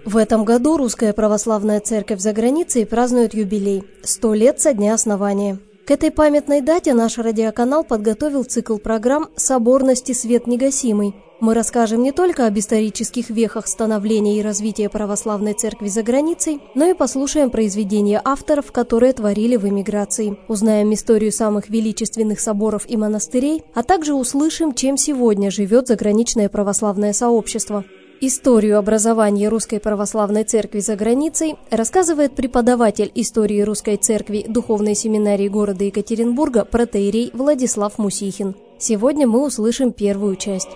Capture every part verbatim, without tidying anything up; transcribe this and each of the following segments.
В этом году Русская Православная Церковь за границей празднует юбилей – сто лет со дня основания. К этой памятной дате наш радиоканал подготовил цикл программ «Соборность и свет негасимый». Мы расскажем не только об исторических вехах становления и развития Православной Церкви за границей, но и послушаем произведения авторов, которые творили в эмиграции. Узнаем историю самых величественных соборов и монастырей, а также услышим, чем сегодня живет заграничное православное сообщество. Историю образования Русской Православной Церкви за границей рассказывает преподаватель истории Русской Церкви Духовной семинарии города Екатеринбурга протоиерей Владислав Мусихин. Сегодня мы услышим первую часть.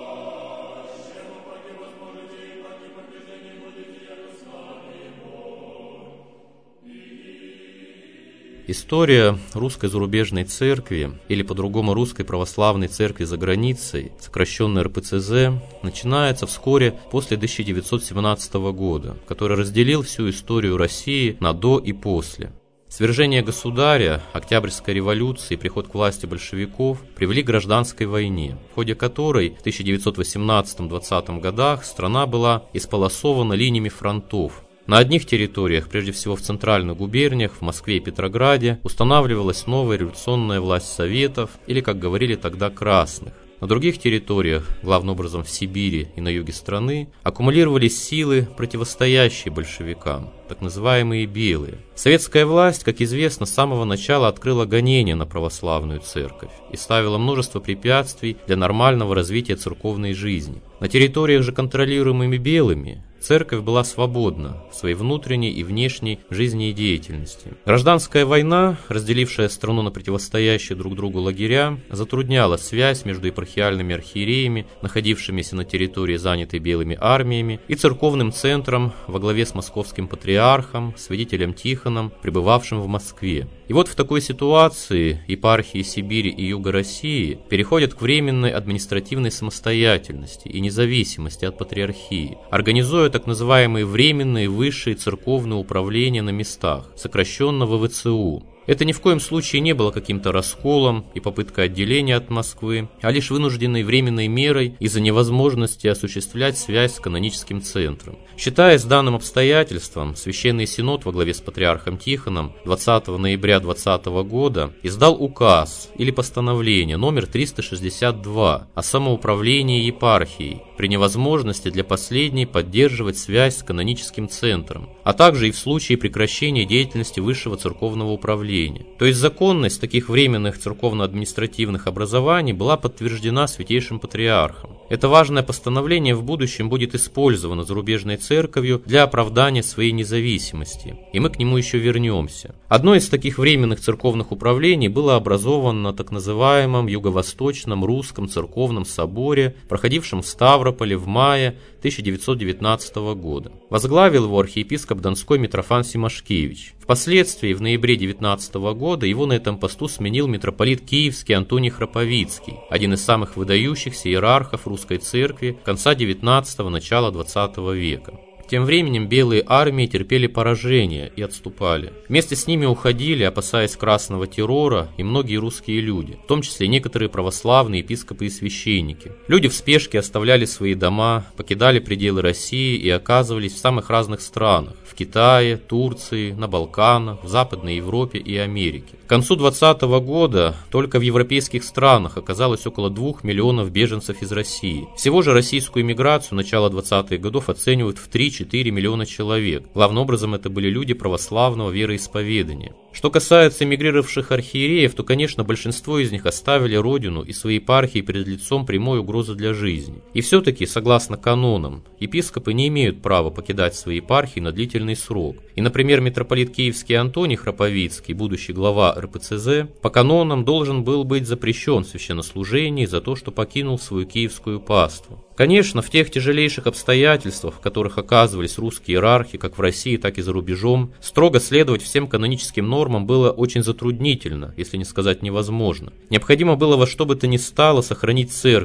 История Русской зарубежной церкви, или по-другому Русской Православной Церкви за границей, сокращенно эр пэ цэ зэ, начинается вскоре после тысяча девятьсот семнадцатого года, который разделил всю историю России на до и после. Свержение государя, Октябрьская революция и приход к власти большевиков привели к гражданской войне, в ходе которой в тысяча девятьсот восемнадцатом-двадцатом годах страна была исполосована линиями фронтов. На одних территориях, прежде всего в центральных губерниях, в Москве и Петрограде, устанавливалась новая революционная власть Советов, или, как говорили тогда, красных. На других территориях, главным образом в Сибири и на юге страны, аккумулировались силы, противостоящие большевикам, так называемые белые. Советская власть, как известно, с самого начала открыла гонения на православную церковь и ставила множество препятствий для нормального развития церковной жизни. На территориях же, контролируемыми белыми, церковь была свободна в своей внутренней и внешней жизни и деятельности. Гражданская война, разделившая страну на противостоящие друг другу лагеря, затрудняла связь между епархиальными архиереями, находившимися на территории, занятой белыми армиями, и церковным центром во главе с московским патриархом, святителем Тихоном, пребывавшим в Москве. И вот в такой ситуации епархии Сибири и Юга России переходят к временной административной самостоятельности и независимости от патриархии, организуя так называемые временные высшие церковные управления на местах, сокращенно вэ вэ цэ у. Это ни в коем случае не было каким-то расколом и попыткой отделения от Москвы, а лишь вынужденной временной мерой из-за невозможности осуществлять связь с каноническим центром. Считаясь данным обстоятельством, Священный Синод во главе с патриархом Тихоном двадцатого ноября двадцатого года издал указ или постановление номер триста шестьдесят два о самоуправлении епархией при невозможности для последней поддерживать связь с каноническим центром, а также и в случае прекращения деятельности высшего церковного управления. То есть законность таких временных церковно-административных образований была подтверждена Святейшим Патриархом. Это важное постановление в будущем будет использовано зарубежной церковью для оправдания своей независимости, и мы к нему еще вернемся. Одно из таких временных церковных управлений было образовано на так называемом Юго-Восточном Русском Церковном Соборе, проходившем в Ставрополе в мае тысяча девятьсот девятнадцатого года. Возглавил его архиепископ Донской Митрофан Семашкевич. Впоследствии, в ноябре девятнадцатого года, его на этом посту сменил митрополит Киевский Антоний Храповицкий, один из самых выдающихся иерархов Русской Церкви конца девятнадцатого – начала двадцатого века. Тем временем белые армии терпели поражение и отступали. Вместе с ними уходили, опасаясь красного террора, и многие русские люди, в том числе некоторые православные епископы и священники. Люди в спешке оставляли свои дома, покидали пределы России и оказывались в самых разных странах – в Китае, Турции, на Балканах, в Западной Европе и Америке. К концу двадцатого года только в европейских странах оказалось около двух миллионов беженцев из России. Всего же российскую эмиграцию начала двадцатых годов оценивают в три-четыре миллиона человек. Главным образом это были люди православного вероисповедания. Что касается эмигрировавших архиереев, то, конечно, большинство из них оставили родину и свои епархии перед лицом прямой угрозы для жизни. И все-таки, согласно канонам, епископы не имеют права покидать свои епархии на длительный срок. И, например, митрополит Киевский Антоний Храповицкий, будущий глава эр пэ цэ зэ, по канонам должен был быть запрещен в священнослужении за то, что покинул свою киевскую паству. Конечно, в тех тяжелейших обстоятельствах, в которых оказывались русские иерархи, как в России, так и за рубежом, строго следовать всем каноническим нормам было очень затруднительно, если не сказать невозможно. Необходимо было во что бы то ни стало сохранить церковь,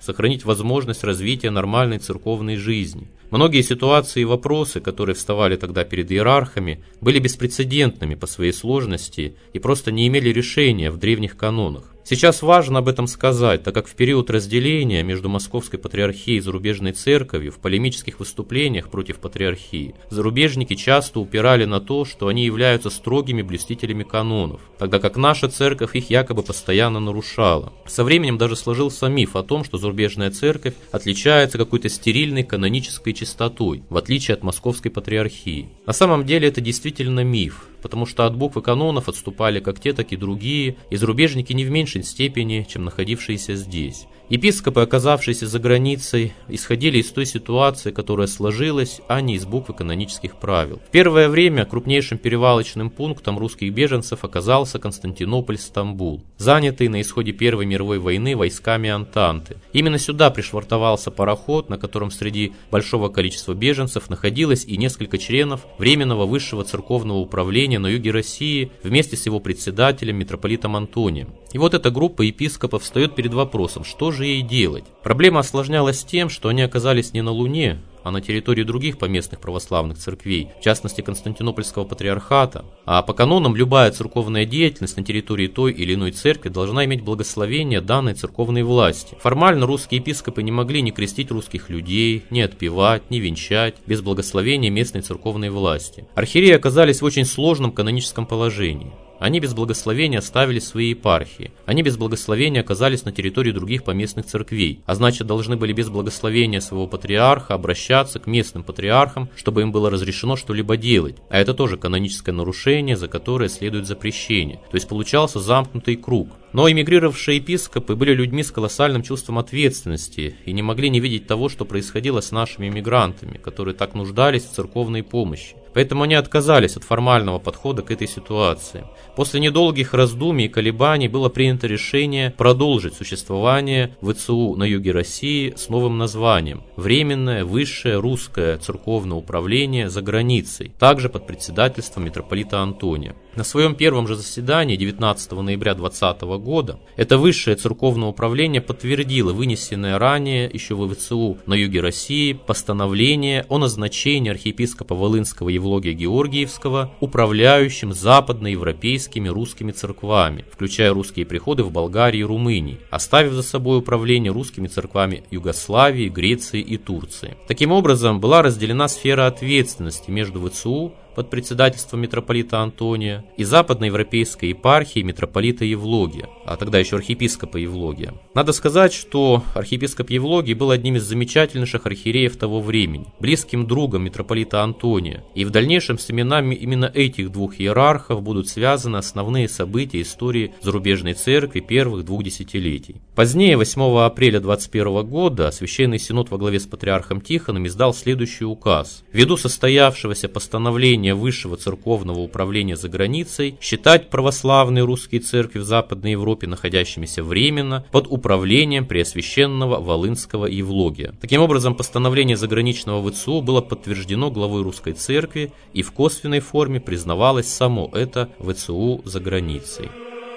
сохранить возможность развития нормальной церковной жизни. Многие ситуации и вопросы, которые вставали тогда перед иерархами, были беспрецедентными по своей сложности и просто не имели решения в древних канонах. Сейчас важно об этом сказать, так как в период разделения между Московской Патриархией и Зарубежной Церковью в полемических выступлениях против Патриархии зарубежники часто упирали на то, что они являются строгими блюстителями канонов, тогда как наша Церковь их якобы постоянно нарушала. Со временем даже сложился миф о том, что Зарубежная Церковь отличается какой-то стерильной канонической чистотой, в отличие от Московской Патриархии. На самом деле это действительно миф, потому что от буквы канонов отступали как те, так и другие, и зарубежники не в меньшей степени, чем находившиеся здесь. Епископы, оказавшиеся за границей, исходили из той ситуации, которая сложилась, а не из буквы канонических правил. В первое время крупнейшим перевалочным пунктом русских беженцев оказался Константинополь-Стамбул, занятый на исходе Первой мировой войны войсками Антанты. Именно сюда пришвартовался пароход, на котором среди большого количества беженцев находилось и несколько членов Временного высшего церковного управления на юге России вместе с его председателем митрополитом Антонием. И вот эта группа епископов встает перед вопросом, что же ей делать. Проблема осложнялась тем, что они оказались не на Луне, а на территории других поместных православных церквей, в частности Константинопольского патриархата. А по канонам любая церковная деятельность на территории той или иной церкви должна иметь благословение данной церковной власти. Формально русские епископы не могли ни крестить русских людей, ни отпевать, ни венчать без благословения местной церковной власти. Архиереи оказались в очень сложном каноническом положении. Они без благословения оставили свои епархии. Они без благословения оказались на территории других поместных церквей, а значит должны были без благословения своего патриарха обращаться к местным патриархам, чтобы им было разрешено что-либо делать. А это тоже каноническое нарушение, за которое следует запрещение. То есть получался замкнутый круг. Но эмигрировавшие епископы были людьми с колоссальным чувством ответственности и не могли не видеть того, что происходило с нашими эмигрантами, которые так нуждались в церковной помощи. Поэтому они отказались от формального подхода к этой ситуации. После недолгих раздумий и колебаний было принято решение продолжить существование ВЦУ на юге России с новым названием «Временное Высшее Русское Церковное Управление за границей», также под председательством митрополита Антония. На своем первом же заседании девятнадцатого ноября двадцатого года это Высшее Церковное Управление подтвердило вынесенное ранее еще в ВЦУ на юге России постановление о назначении архиепископа Волынского Евлогия Георгиевского управляющим западноевропейскими русскими церквами, включая русские приходы в Болгарии и Румынии, оставив за собой управление русскими церквами Югославии, Греции и Турции. Таким образом, была разделена сфера ответственности между ВЦУ под председательством митрополита Антония и западноевропейской епархии митрополита Евлогия, а тогда еще архиепископа Евлогия. Надо сказать, что архиепископ Евлогий был одним из замечательнейших архиереев того времени, близким другом митрополита Антония, и в дальнейшем с именами именно этих двух иерархов будут связаны основные события истории зарубежной церкви первых двух десятилетий. Позднее, восьмого апреля двадцать первого года, Священный Синод во главе с патриархом Тихоном издал следующий указ. Ввиду состоявшегося постановления Высшего Церковного Управления за границей считать православные русские церкви в Западной Европе находящимися временно под управлением Преосвященного Волынского Евлогия. Таким образом, постановление заграничного ВЦУ было подтверждено главой русской церкви и в косвенной форме признавалось само это ВЦУ за границей.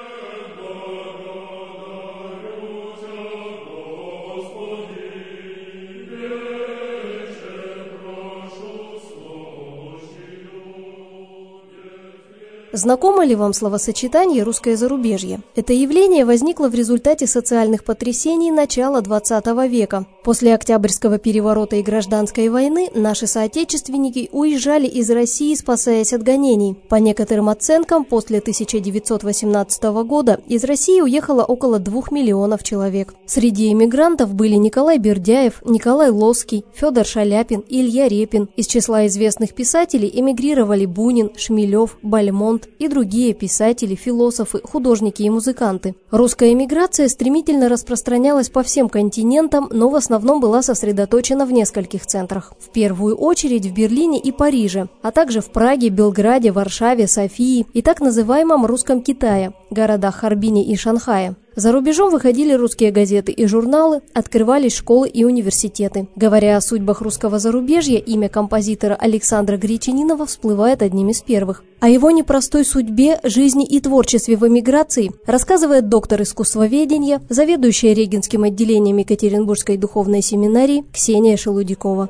Знакомо ли вам словосочетание «русское зарубежье»? Это явление возникло в результате социальных потрясений начала двадцатого века. После Октябрьского переворота и гражданской войны наши соотечественники уезжали из России, спасаясь от гонений. По некоторым оценкам, после тысяча девятьсот восемнадцатого года из России уехало около двух миллионов человек. Среди эмигрантов были Николай Бердяев, Николай Лосский, Федор Шаляпин, Илья Репин. Из числа известных писателей эмигрировали Бунин, Шмелев, Бальмонт и другие писатели, философы, художники и музыканты. Русская эмиграция стремительно распространялась по всем континентам, но в основном была сосредоточена в нескольких центрах. В первую очередь в Берлине и Париже, а также в Праге, Белграде, Варшаве, Софии и так называемом Русском Китае, городах Харбине и Шанхае. За рубежом выходили русские газеты и журналы, открывались школы и университеты. Говоря о судьбах русского зарубежья, имя композитора Александра Гречанинова всплывает одним из первых. О его непростой судьбе, жизни и творчестве в эмиграции рассказывает доктор искусствоведения, заведующая Регинским отделением Екатеринбургской духовной семинарии Ксения Шелудякова.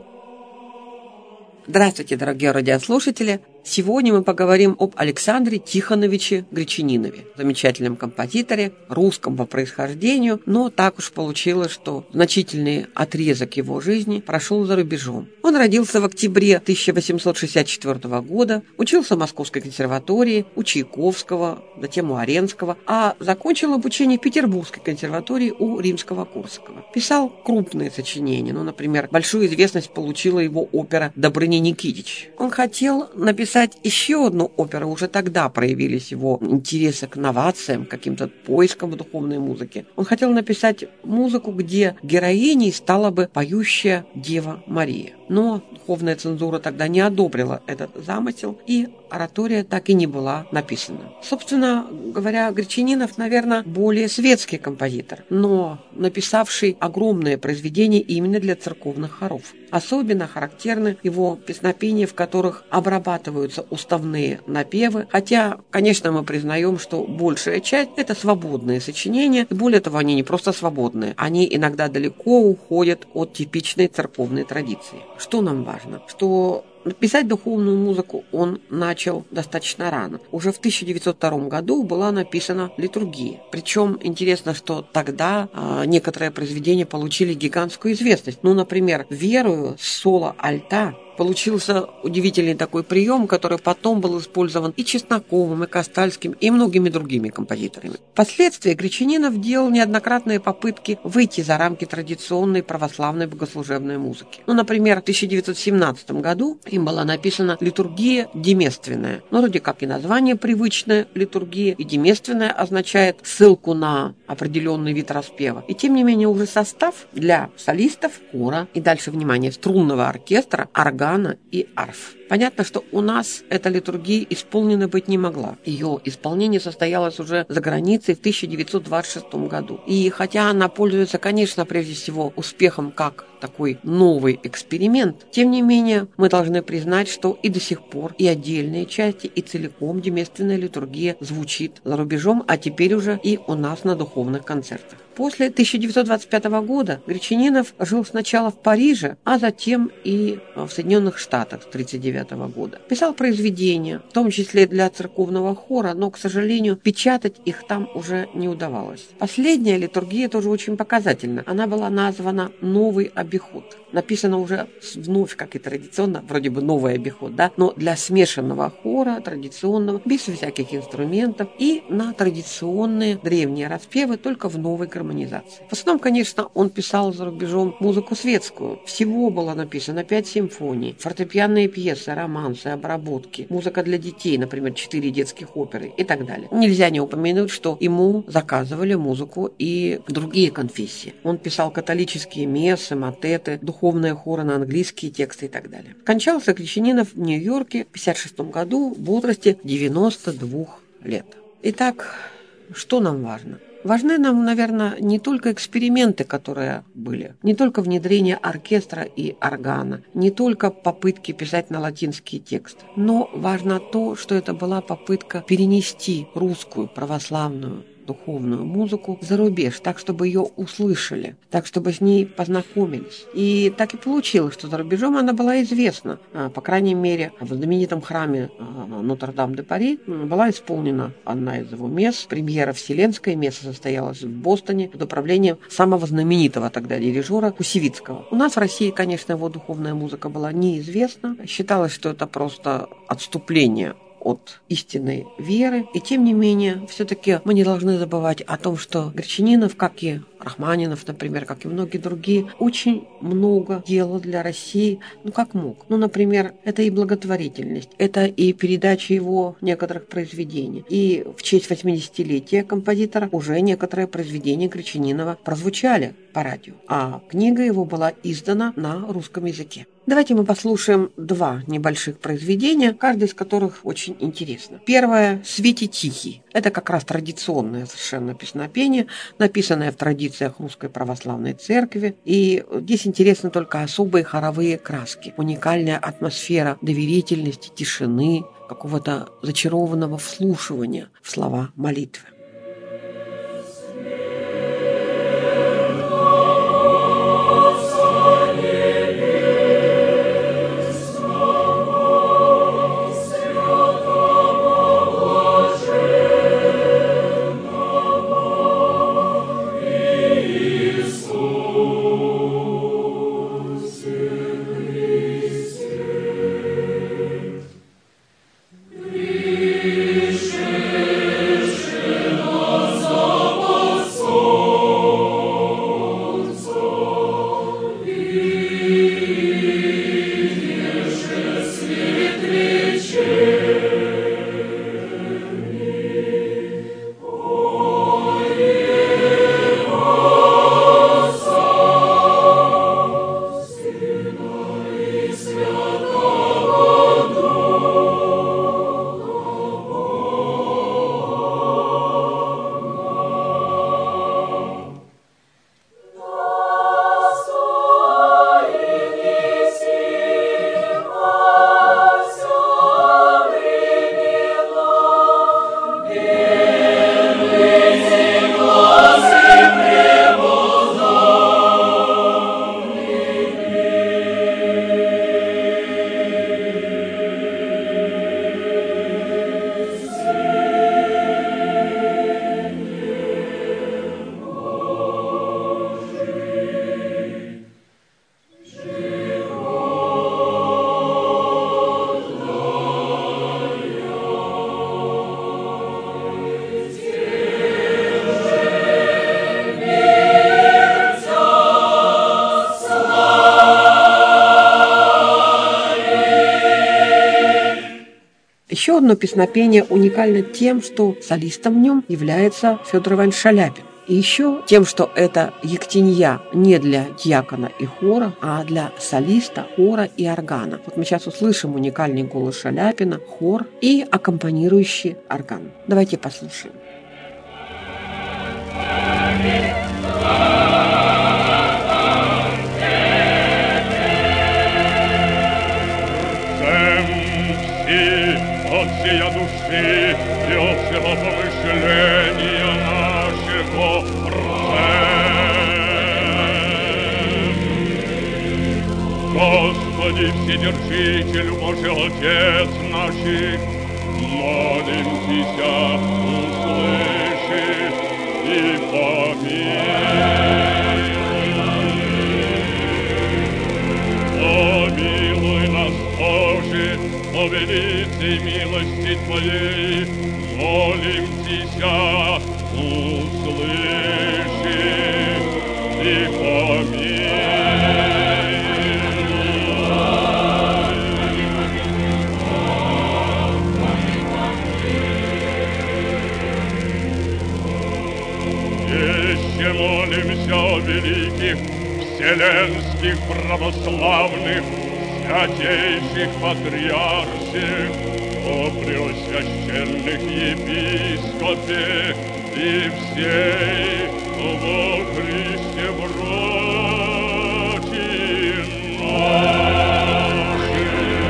Здравствуйте, дорогие радиослушатели! Сегодня мы поговорим об Александре Тихоновиче Гречанинове, замечательном композиторе, русском по происхождению, но так уж получилось, что значительный отрезок его жизни прошел за рубежом. Он родился в октябре тысяча восемьсот шестьдесят четвёртого года, учился в Московской консерватории, у Чайковского, затем у Аренского, а закончил обучение в Петербургской консерватории у Римского-Корсакова. Писал крупные сочинения, ну, например, большую известность получила его опера «Добрыня Никитич». Он хотел написать еще одну оперу, уже тогда проявились его интересы к новациям, к каким-то поискам в духовной музыке. Он хотел написать музыку, где героиней стала бы поющая Дева Мария. Но духовная цензура тогда не одобрила этот замысел, и оратория так и не была написана. Собственно говоря, Гречанинов, наверное, более светский композитор, но написавший огромные произведения именно для церковных хоров. Особенно характерны его песнопения, в которых обрабатываются уставные напевы, хотя, конечно, мы признаем, что большая часть – это свободные сочинения, и более того, они не просто свободные, они иногда далеко уходят от типичной церковной традиции. Что нам важно? Что писать духовную музыку он начал достаточно рано. Уже в тысяча девятьсот втором году была написана литургия. Причем интересно, что тогда а, некоторые произведения получили гигантскую известность. Ну, например, «Верую» с соло альта получился удивительный такой прием, который потом был использован и Чесноковым, и Костальским, и многими другими композиторами. Впоследствии Гречанинов делал неоднократные попытки выйти за рамки традиционной православной богослужебной музыки. Ну, например, в тысяча девятьсот семнадцатом году им была написана литургия деместственная. Ну, вроде как и название привычное литургия, и деместственная означает ссылку на определенный вид распева. И тем не менее уже состав для солистов, хора и дальше, внимание, струнного оркестра, органа и арф. Понятно, что у нас эта литургия исполнена быть не могла. Ее исполнение состоялось уже за границей в тысяча девятьсот двадцать шестом году. И хотя она пользуется, конечно, прежде всего успехом как такой новый эксперимент, тем не менее мы должны признать, что и до сих пор и отдельные части, и целиком деместственная литургия звучит за рубежом, а теперь уже и у нас на духовных концертах. После тысяча девятьсот двадцать пятого года Гречанинов жил сначала в Париже, а затем и в Соединенных Штатах с тысяча девятьсот тридцать девятого года. Писал произведения, в том числе для церковного хора, но, к сожалению, печатать их там уже не удавалось. Последняя литургия тоже очень показательна. Она была названа «Новый обиход». Написано уже вновь, как и традиционно, вроде бы новый обиход, да, но для смешанного хора, традиционного, без всяких инструментов и на традиционные древние распевы, только в новой гармонизации. В основном, конечно, он писал за рубежом музыку светскую. Всего было написано пять симфоний, фортепианные пьесы, романсы, обработки, музыка для детей, например, четыре детских оперы и так далее. Нельзя не упомянуть, что ему заказывали музыку и другие конфессии. Он писал католические мессы, мотеты, духовные хоры на английские тексты и так далее. Кончался Гречанинов в Нью-Йорке в пятьдесят шестом году в возрасте девяноста двух лет. Итак, что нам важно? Важны нам, наверное, не только эксперименты, которые были, не только внедрение оркестра и органа, не только попытки писать на латинский текст, но важно то, что это была попытка перенести русскую православную духовную музыку за рубеж, так, чтобы ее услышали, так, чтобы с ней познакомились. И так и получилось, что за рубежом она была известна. По крайней мере, в знаменитом храме Нотр-Дам-де-Пари была исполнена одна из его месс. Премьера «Вселенская» месса состоялась в Бостоне под управлением самого знаменитого тогда дирижера Кусевицкого. У нас в России, конечно, его духовная музыка была неизвестна. Считалось, что это просто отступление от истинной веры. И тем не менее, все-таки мы не должны забывать о том, что Гречанинов, как и Рахманинов, например, как и многие другие, очень много делал для России, ну как мог. Ну, например, это и благотворительность, это и передача его некоторых произведений. И в честь восьмидесятилетия композитора уже некоторые произведения Гречанинова прозвучали по радио, а книга его была издана на русском языке. Давайте мы послушаем два небольших произведения, каждое из которых очень интересно. Первое «Свете тихий». Это как раз традиционное совершенно песнопение, написанное в традициях Русской Православной Церкви. И здесь интересны только особые хоровые краски, уникальная атмосфера доверительности, тишины, какого-то зачарованного вслушивания в слова молитвы. Еще одно песнопение уникально тем, что солистом в нем является Федор Иванович Шаляпин. И еще тем, что это ектенья не для диакона и хора, а для солиста, хора и органа. Вот мы сейчас услышим уникальный голос Шаляпина, хор и аккомпанирующий орган. Давайте послушаем. От всея души и от всего помышления нашего рцем. Господи, Вседержитель, Божий Отец наших, молимся, услыши и помилуй. Помилуй нас, Боже, по великой милости Твоей, молимся, услыши и помилуй. Еще молимся о великих вселенских православных святейших патриарсих, о преосвященных епископе и всей во Христе братья наши.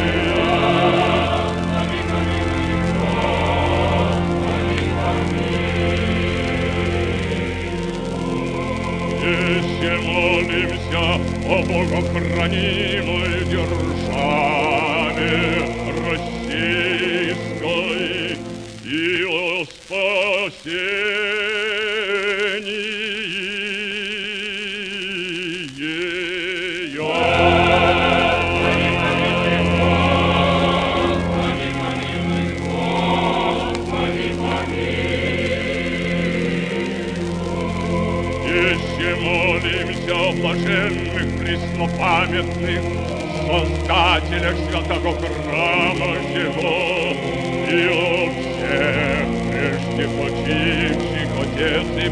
Еще молимся о богохранимой державе российской и о спасении ее. Еще молимся о блаженных преснопамятных создателях святого храма сего и о всех прежде почивших отец и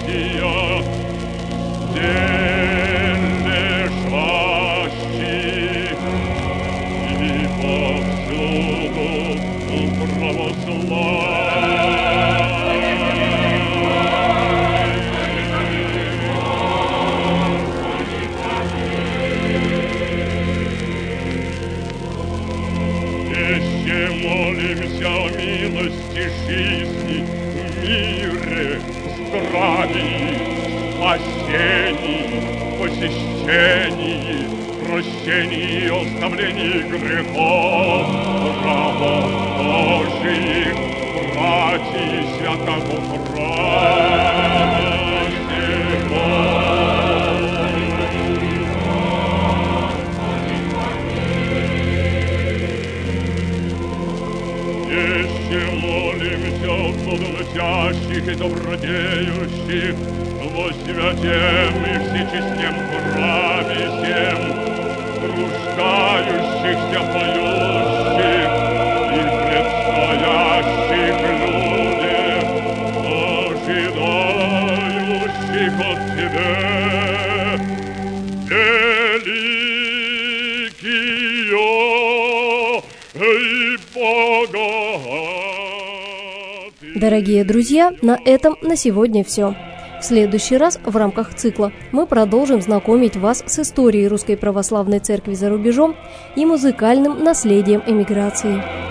братья, где лежащие Молимся о милости жизни, мире, здравии, спасении, посещении, прощении и оставлении грехов, рабов Божиих, братьев святого храма сего. Молимся о плодоносящих и добродеющих во святем и всечестнем храме всем, рождающихся, поющих и предстоящих людях, ожидающих от Тебя великие и богатые. Дорогие друзья, на этом на сегодня все. В следующий раз в рамках цикла мы продолжим знакомить вас с историей Русской Православной Церкви за рубежом и музыкальным наследием эмиграции.